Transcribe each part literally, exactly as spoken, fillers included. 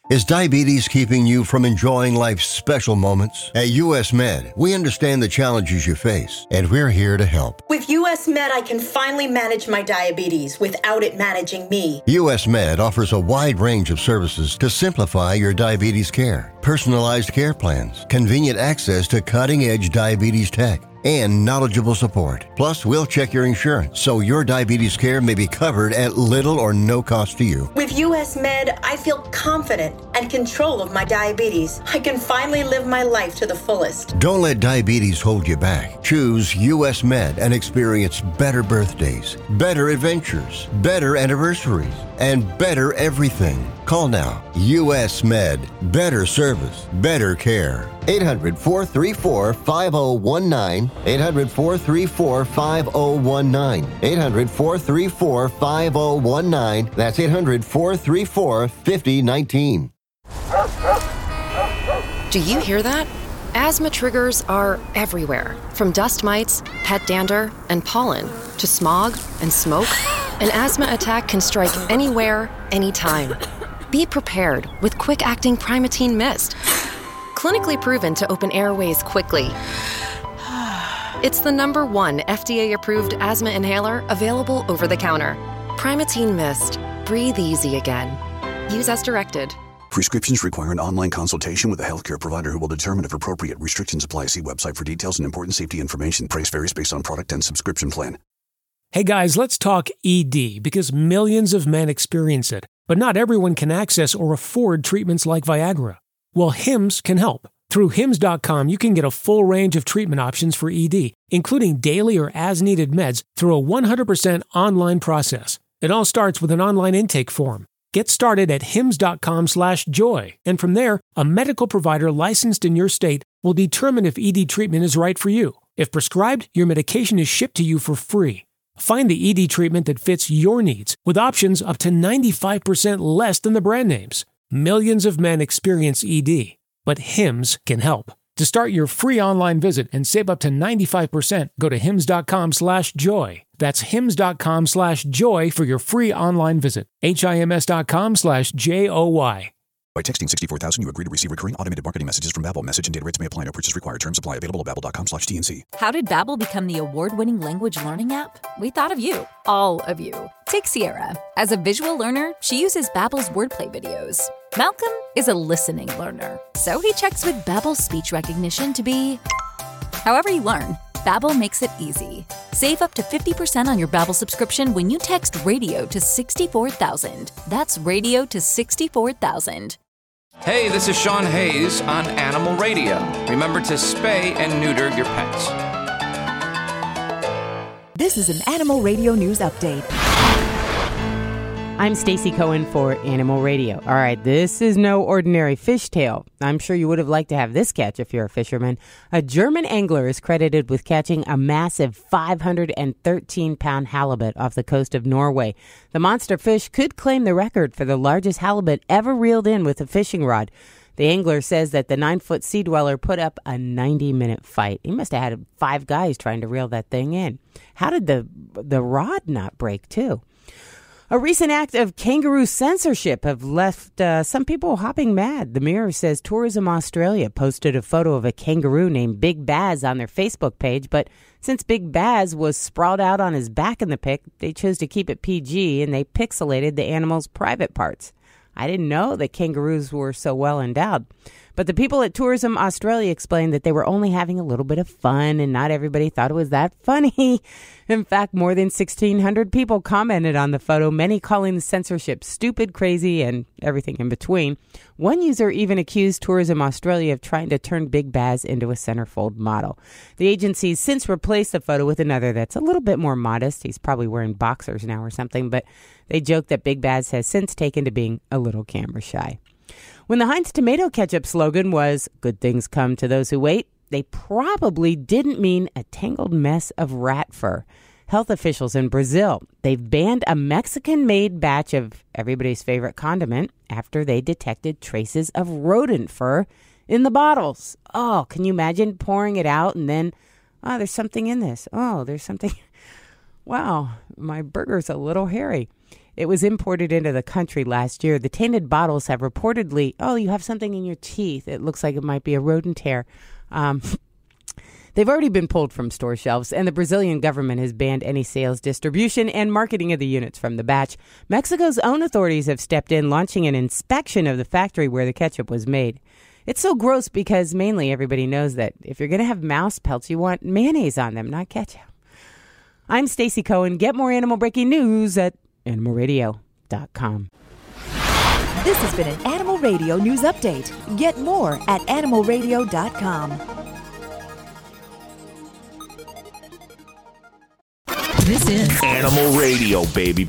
Is diabetes keeping you from enjoying life's special moments? At U S Med, we understand the challenges you face, and we're here to help. With U S Med, I can finally manage my diabetes without it managing me. U S Med offers a wide range of services to simplify your diabetes care. Personalized care plans, convenient access to cutting-edge diabetes tech, and knowledgeable support. Plus, we'll check your insurance so your diabetes care may be covered at little or no cost to you. With U S Med, I feel confident and control of my diabetes. I can finally live my life to the fullest. Don't let diabetes hold you back. Choose U S Med and experience better birthdays, better adventures, better anniversaries, and better everything. Call now. U S Med. Better service, better care. eight hundred, four three four, five oh one nine. eight hundred, four three four, five oh one nine. eight hundred, four three four, five oh one nine. That's eight hundred, four three four, five oh one nine. Do you hear that? Asthma triggers are everywhere, from dust mites, pet dander, and pollen, to smog and smoke. An asthma attack can strike anywhere, anytime. Be prepared with quick-acting Primatene Mist. Clinically proven to open airways quickly. It's the number one F D A-approved asthma inhaler available over the counter. Primatene Mist. Breathe easy again. Use as directed. Prescriptions require an online consultation with a healthcare provider who will determine if appropriate. Restrictions apply. See website for details and important safety information. Price varies based on product and subscription plan. Hey guys, let's talk E D, because millions of men experience it, but not everyone can access or afford treatments like Viagra. Well, Hims can help. Through Hims dot com, you can get a full range of treatment options for E D, including daily or as-needed meds, through a one hundred percent online process. It all starts with an online intake form. Get started at Hims dot com slash joy, and from there, a medical provider licensed in your state will determine if E D treatment is right for you. If prescribed, your medication is shipped to you for free. Find the E D treatment that fits your needs, with options up to ninety-five percent less than the brand names. Millions of men experience E D, but Hims can help. To start your free online visit and save up to ninety-five percent, go to Hims dot com slash joy. That's Hims dot com slash joy for your free online visit. H I M S dot com slash J O Y. By texting sixty-four thousand, you agree to receive recurring automated marketing messages from Babbel. Message and data rates may apply. No purchase required. Terms apply. Available at babbel dot com slash T N C. How did Babbel become the award-winning language learning app? We thought of you. All of you. Take Sierra. As a visual learner, she uses Babbel's wordplay videos. Malcolm is a listening learner, so he checks with Babbel's speech recognition to be... However you learn, Babbel makes it easy. Save up to fifty percent on your Babbel subscription when you text radio to sixty-four thousand. That's radio to sixty-four thousand. Hey, this is Sean Hayes on Animal Radio. Remember to spay and neuter your pets. This is an Animal Radio News Update. I'm Stacy Cohen for Animal Radio. All right, this is no ordinary fishtail. I'm sure you would have liked to have this catch if you're a fisherman. A German angler is credited with catching a massive five hundred thirteen pound halibut off the coast of Norway. The monster fish could claim the record for the largest halibut ever reeled in with a fishing rod. The angler says that the nine-foot sea dweller put up a ninety-minute fight. He must have had five guys trying to reel that thing in. How did the the rod not break, too? A recent act of kangaroo censorship have left uh, some people hopping mad. The Mirror says Tourism Australia posted a photo of a kangaroo named Big Baz on their Facebook page, but since Big Baz was sprawled out on his back in the pic, they chose to keep it P G and they pixelated the animal's private parts. I didn't know that kangaroos were so well endowed. But the people at Tourism Australia explained that they were only having a little bit of fun and not everybody thought it was that funny. In fact, more than sixteen hundred people commented on the photo, many calling the censorship stupid, crazy, and everything in between. One user even accused Tourism Australia of trying to turn Big Baz into a centerfold model. The agency's since replaced the photo with another that's a little bit more modest. He's probably wearing boxers now or something, but they joke that Big Baz has since taken to being a little camera shy. When the Heinz tomato ketchup slogan was, "Good things come to those who wait," they probably didn't mean a tangled mess of rat fur. Health officials in Brazil, they've banned a Mexican-made batch of everybody's favorite condiment after they detected traces of rodent fur in the bottles. Oh, can you imagine pouring it out and then, oh, there's something in this. Oh, there's something. Wow, my burger's a little hairy. It was imported into the country last year. The tainted bottles have reportedly, oh, you have something in your teeth. It looks like it might be a rodent hair. Um, they've already been pulled from store shelves, and the Brazilian government has banned any sales, distribution, and marketing of the units from the batch. Mexico's own authorities have stepped in, launching an inspection of the factory where the ketchup was made. It's so gross because mainly everybody knows that if you're going to have mouse pelts, you want mayonnaise on them, not ketchup. I'm Stacey Cohen. Get more animal breaking news at animal radio dot com. This has been an Animal Radio News Update. Get more at animal radio dot com. This is Animal Radio, baby.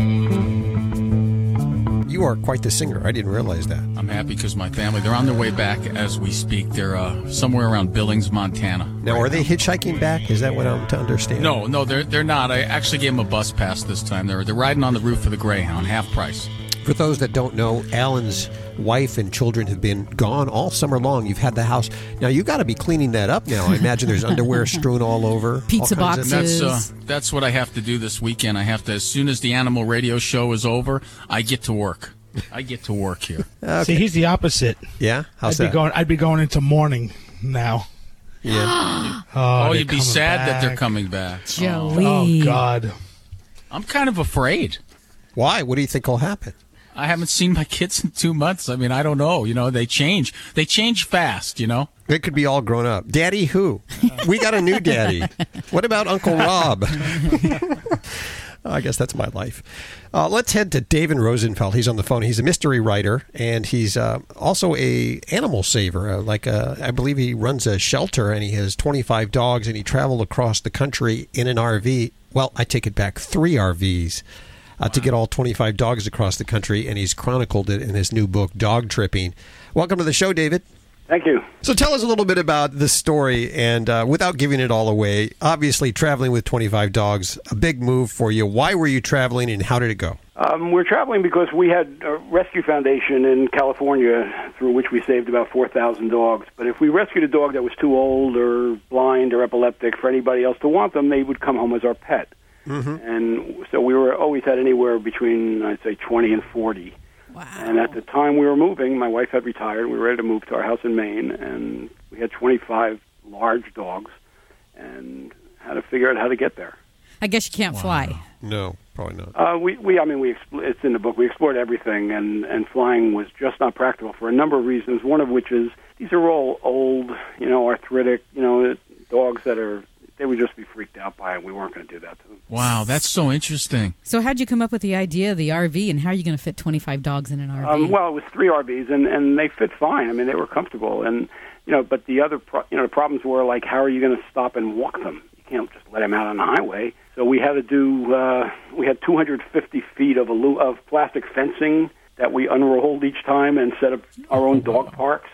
You are quite the singer. I didn't realize that. I'm happy because my family, they're on their way back as we speak. They're uh, somewhere around Billings, Montana. Now, right are they now. hitchhiking back? Is that what I'm to understand? No, no, they're they're not. I actually gave them a bus pass this time. They're they're riding on the roof of the Greyhound, half price. For those that don't know, Alan's wife and children have been gone all summer long. You've had the house. Now, you've got to be cleaning that up now. I imagine there's underwear strewn all over. Pizza boxes. And that's, uh, that's what I have to do this weekend. I have to, as soon as the Animal Radio show is over, I get to work. I get to work here. Okay. See, he's the opposite. Yeah? How's I'd that? Be going, I'd be going into mourning now. Yeah. oh, oh you'd be sad back. that they're coming back. Joey. Oh, God. I'm kind of afraid. Why? What do you think will happen? I haven't seen my kids in two months. I mean, I don't know. You know, they change. They change fast, you know? It could be all grown up. Daddy who? We got a new daddy. What about Uncle Rob? I guess that's my life. Uh, let's head to David Rosenfeld. He's on the phone. He's a mystery writer, and he's uh, also a animal saver. Uh, like a, I believe he runs a shelter, and he has twenty-five dogs, and he traveled across the country in an R V. Well, I take it back, three R Vs. Uh, to get all twenty-five dogs across the country, and he's chronicled it in his new book, Dog Tripping. Welcome to the show, David. Thank you. So tell us a little bit about this story, and uh, without giving it all away, obviously traveling with twenty-five dogs, a big move for you. Why were you traveling, and how did it go? Um, we're traveling because we had a rescue foundation in California through which we saved about four thousand dogs. But if we rescued a dog that was too old or blind or epileptic for anybody else to want them, they would come home as our pet. Mm-hmm. And so we were always had anywhere between, I'd say, twenty and forty. Wow. And at the time we were moving, my wife had retired. We were ready to move to our house in Maine, and we had twenty-five large dogs and had to figure out how to get there. I guess you can't wow. fly. No, probably not. Uh, we, we, I mean, we expl- it's in the book. We explored everything, and, and flying was just not practical for a number of reasons, one of which is these are all old, you know, arthritic, you know, dogs that are, they would just be freaked out by it. We weren't going to do that to them. Wow, that's so interesting. So how'd you come up with the idea of the R V, and how are you going to fit twenty-five dogs in an R V? Um, well, it was three R Vs, and, and they fit fine. I mean, they were comfortable. And, you know, but the other, pro- you know, the problems were, like, how are you going to stop and walk them? You can't just let them out on the highway. So we had to do, uh, we had two hundred fifty feet of, alu- of plastic fencing that we unrolled each time and set up our own dog parks.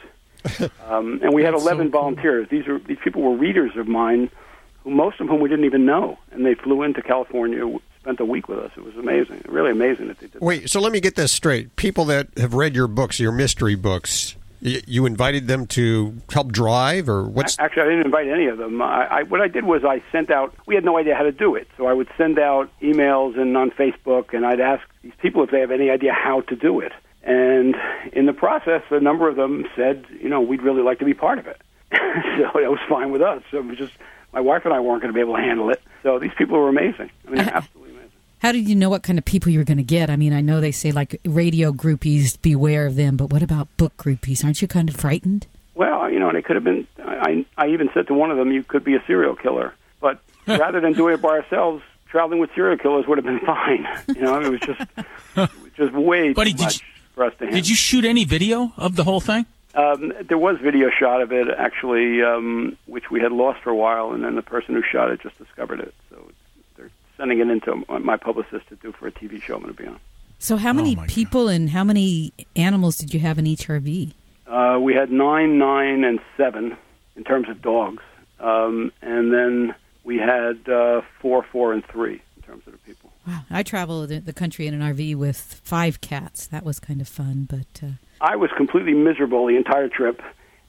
Um, and we had That's eleven so cool. volunteers. These are these people were readers of mine, who most of whom we didn't even know, and they flew into California, spent a week with us. It was amazing, really amazing that they did. Wait, so let me get this straight. People that have read your books, your mystery books, y- you invited them to help drive, or what's? Actually, I didn't invite any of them. I, I, what I did was I sent out. We had no idea how to do it, so I would send out emails and on Facebook, and I'd ask these people if they have any idea how to do it. And in the process, a number of them said, you know, we'd really like to be part of it. So that was fine with us. So it was just. My wife and I weren't going to be able to handle it. So these people were amazing. I mean, absolutely amazing. How did you know what kind of people you were going to get? I mean, I know they say, like, radio groupies, beware of them, but what about book groupies? Aren't you kind of frightened? Well, you know, and it could have been, I, I even said to one of them, you could be a serial killer. But rather than doing it by ourselves, traveling with serial killers would have been fine. You know, it was just, it was just way Buddy, too much you, for us to handle. Did you shoot any video of the whole thing? Um, there was video shot of it, actually, um, which we had lost for a while, and then the person who shot it just discovered it. So they're sending it into my publicist to do for a T V show I'm going to be on. So how many oh people God. and how many animals did you have in each R V? Uh, we had nine, nine, and seven in terms of dogs. Um, and then we had uh, four, four, and three in terms of the people. Wow. I traveled the country in an R V with five cats. That was kind of fun, but... Uh... I was completely miserable the entire trip,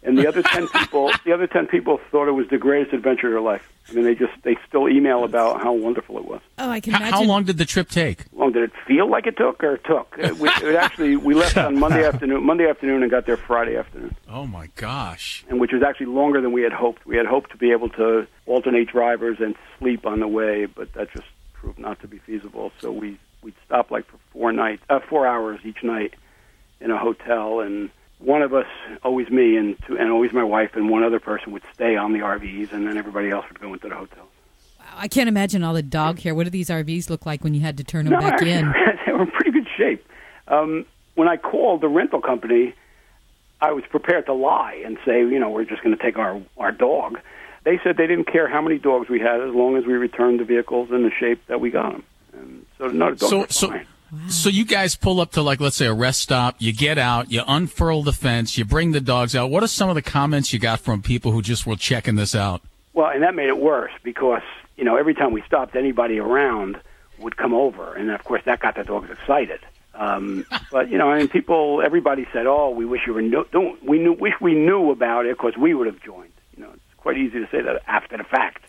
And the other ten people, the other ten people thought it was the greatest adventure of their life. I mean, they just they still email about how wonderful it was. Oh, I can How, imagine. how long did the trip take? How long did it feel like it took, or it took? It, we, it actually, we left on Monday afternoon, Monday afternoon, and got there Friday afternoon. Oh my gosh! And which was actually longer than we had hoped. We had hoped to be able to alternate drivers and sleep on the way, but that just proved not to be feasible. So we we'd stop like for four nights, uh, four hours each night in a hotel, and one of us, always me, and two, and always my wife, and one other person would stay on the R Vs, and then everybody else would go into the hotels. Wow, I can't imagine all the dog hair. What do these R Vs look like when you had to turn them No, back actually, in? they were in pretty good shape. Um, when I called the rental company, I was prepared to lie and say, you know, we're just going to take our, our dog. They said they didn't care how many dogs we had as long as we returned the vehicles in the shape that we got them. And so, no, the dogs So, were so, fine. so you guys pull up to, like, let's say a rest stop. You get out, you unfurl the fence, you bring the dogs out. What are some of the comments you got from people who just were checking this out? Well, and that made it worse because, you know, every time we stopped, anybody around would come over. And, of course, that got the dogs excited. Um, but, you know, I mean, people, everybody said, oh, we wish you were, no, don't, we knew, wish we knew about it because we would have joined. You know, it's quite easy to say that after the fact.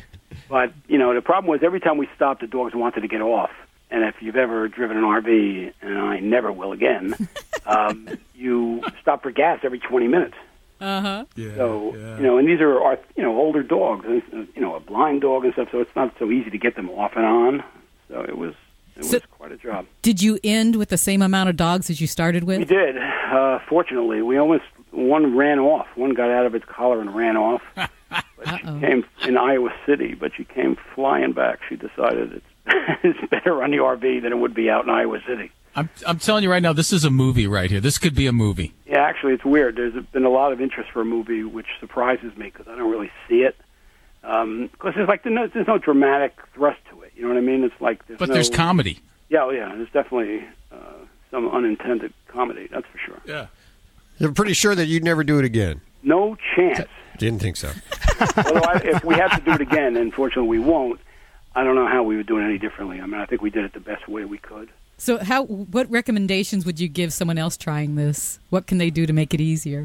But, you know, the problem was every time we stopped, the dogs wanted to get off. And if you've ever driven an R V, and I never will again, um, you stop for gas every twenty minutes. Uh-huh. Yeah, so, yeah. you know, and these are, our, you know, older dogs, and, you know, a blind dog and stuff, so it's not so easy to get them off and on. So it was it So- was quite a job. Did you end with the same amount of dogs as you started with? We did. Uh, fortunately, we almost, one ran off. One got out of its collar and ran off. But she came in Iowa City, but she came flying back. She decided it's, it's better on the R V than it would be out in Iowa City. I'm, I'm telling you right now, this is a movie right here. This could be a movie. Yeah, actually, it's weird. There's been a lot of interest for a movie, which surprises me because I don't really see it. Because um, there's like there's no, there's no dramatic thrust to it. You know what I mean? It's like there's But no, there's comedy. Yeah, oh, yeah. There's definitely uh, some unintended comedy. That's for sure. Yeah. You're pretty sure that you'd never do it again? No chance. Didn't think so. Although I, if we had to do it again, and unfortunately we won't, I don't know how we would do it any differently. I mean, I think we did it the best way we could. So how? What recommendations would you give someone else trying this? What can they do to make it easier?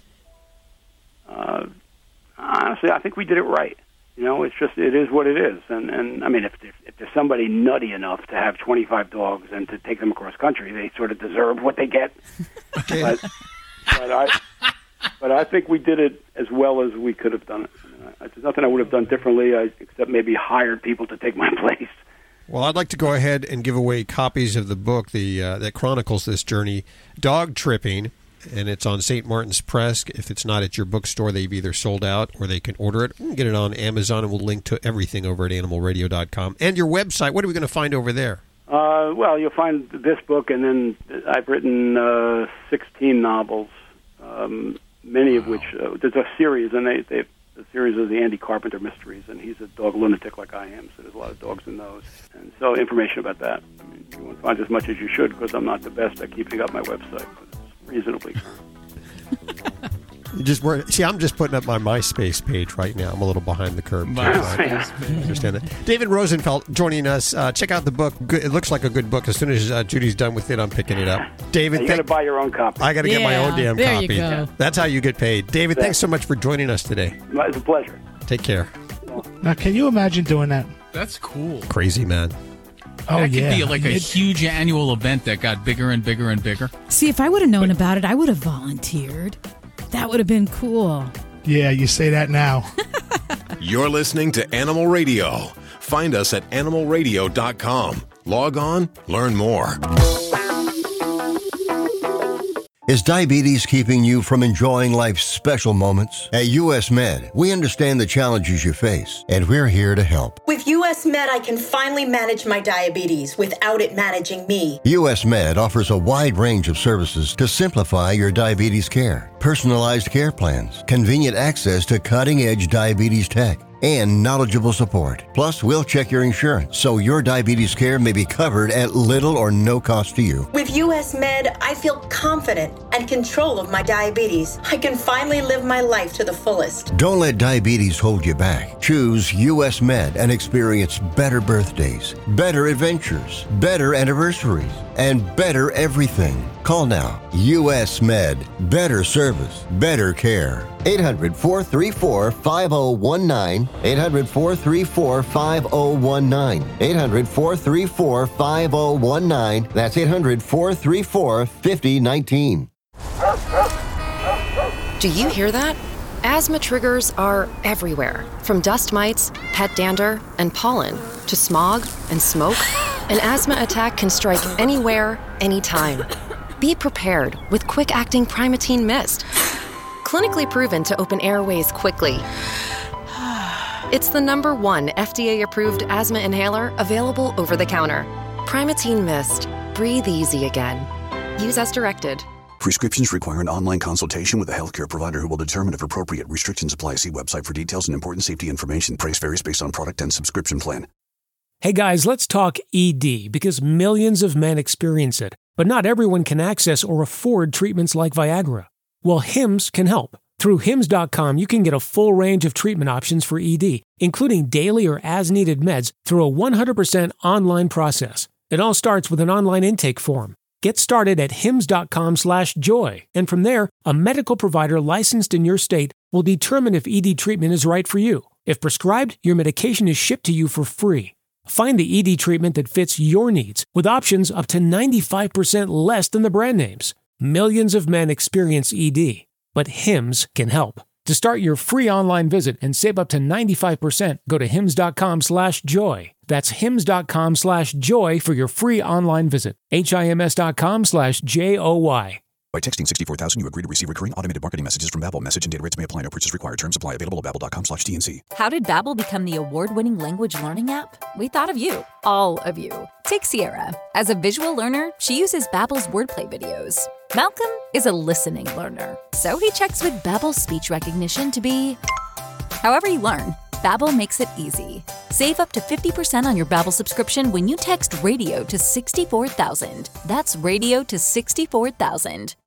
Uh, honestly, I think we did it right. You know, it's just, it is what it is. And, and I mean, if, if, if there's somebody nutty enough to have twenty-five dogs and to take them across country, they sort of deserve what they get. but, but I but I think we did it as well as we could have done it. I mean, I, there's nothing I would have done differently I, except maybe hired people to take my place. Well, I'd like to go ahead and give away copies of the book the uh, that chronicles this journey, Dog Tripping, and it's on Saint Martin's Press. If it's not at your bookstore, they've either sold out or they can order it. We can get it on Amazon, and we'll link to everything over at animal radio dot com. And your website, what are we going to find over there? Uh, well, you'll find this book, and then I've written uh, sixteen novels, um, many of which, uh, there's a series, and they, they the series of the Andy Carpenter mysteries, and he's a dog lunatic like I am, so there's a lot of dogs in those. And so information about that. I mean, you won't find as much as you should because I'm not the best at keeping up my website, but it's reasonably current. You just were, see, I'm just putting up my MySpace page right now. I'm a little behind the curve. Too, MySpace. I understand that. David Rosenfeld joining us. Uh, check out the book. Good, it looks like a good book. As soon as uh, Judy's done with it, I'm picking it up. David, You thank- got to buy your own copy. I got to get my own damn there you copy. go. That's how you get paid. David, thanks so much for joining us today. It's a pleasure. Take care. Now, can you imagine doing that? That's cool. Crazy man. Oh, that could yeah. be like a It- huge annual event that got bigger and bigger and bigger. See, if I would have known about it, I would have volunteered. That would have been cool. Yeah, you say that now. You're listening to Animal Radio. Find us at animal radio dot com. Log on, learn more. Is diabetes keeping you from enjoying life's special moments? At U S Med, we understand the challenges you face, and we're here to help. With U S Med, I can finally manage my diabetes without it managing me. U S Med offers a wide range of services to simplify your diabetes care. Personalized care plans, convenient access to cutting-edge diabetes tech, and knowledgeable support. Plus, we'll check your insurance so your diabetes care may be covered at little or no cost to you. With U S Med, I feel confident and control of my diabetes. I can finally live my life to the fullest. Don't let diabetes hold you back. Choose U S Med and experience better birthdays, better adventures, better anniversaries, and better everything. Call now. U S Med. Better service. Better care. eight hundred, four three four, five oh one nine. eight hundred, four three four, five oh one nine. eight hundred, four three four, five oh one nine. That's eight hundred, four three four, five oh one nine. Do you hear that? Asthma triggers are everywhere, from dust mites, pet dander, and pollen, to smog and smoke. An asthma attack can strike anywhere, anytime. Be prepared with quick-acting Primatene Mist. Clinically proven to open airways quickly. It's the number one F D A-approved asthma inhaler available over the counter. Primatene Mist. Breathe easy again. Use as directed. Prescriptions require an online consultation with a healthcare provider who will determine if appropriate. Restrictions apply. See website for details and important safety information. Price varies based on product and subscription plan. Hey guys, let's talk E D because millions of men experience it, but not everyone can access or afford treatments like Viagra. Well, Hims can help. Through Hims dot com, you can get a full range of treatment options for E D, including daily or as-needed meds through a one hundred percent online process. It all starts with an online intake form. Get started at hims dot com slash joy, and from there, a medical provider licensed in your state will determine if E D treatment is right for you. If prescribed, your medication is shipped to you for free. Find the E D treatment that fits your needs, with options up to ninety-five percent less than the brand names. Millions of men experience E D, but Hims can help. To start your free online visit and save up to ninety-five percent, go to hims dot com slash joy. That's hims dot com slash joy for your free online visit. H-I-M-S dot com slash J O Y. By texting sixty-four thousand, you agree to receive recurring automated marketing messages from Babbel. Message and data rates may apply. No purchase required. Terms apply. Available at babbel dot com slash T N C. How did Babbel become the award-winning language learning app? We thought of you, all of you. Take Sierra. As a visual learner, she uses Babbel's wordplay videos. Malcolm is a listening learner, so he checks with Babbel's speech recognition to be however you learn. Babbel makes it easy. Save up to fifty percent on your Babbel subscription when you text radio to sixty-four thousand. That's radio to sixty-four thousand.